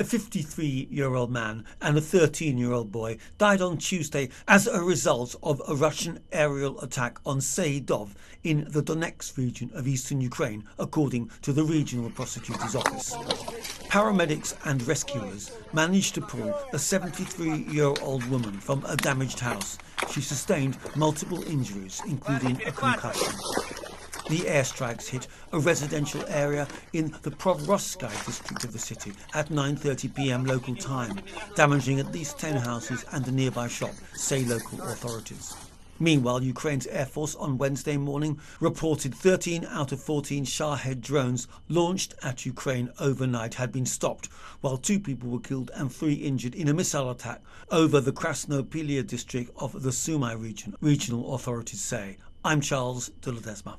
A 53-year-old man and a 13-year-old boy died on Tuesday as a result of a Russian aerial attack on Saidov in the Donetsk region of eastern Ukraine, according to the regional prosecutor's office. Paramedics and rescuers managed to pull a 73-year-old woman from a damaged house. She sustained multiple injuries, including a concussion. The airstrikes hit a residential area in the Provrovskaya district of the city at 9:30 p.m. local time, damaging at least 10 houses and a nearby shop, say local authorities. Meanwhile, Ukraine's Air Force on Wednesday morning reported 13 out of 14 Shahed drones launched at Ukraine overnight had been stopped, while 2 people were killed and 3 injured in a missile attack over the Krasnopilia district of the Sumy region, regional authorities say. I'm Charles de Ledesma.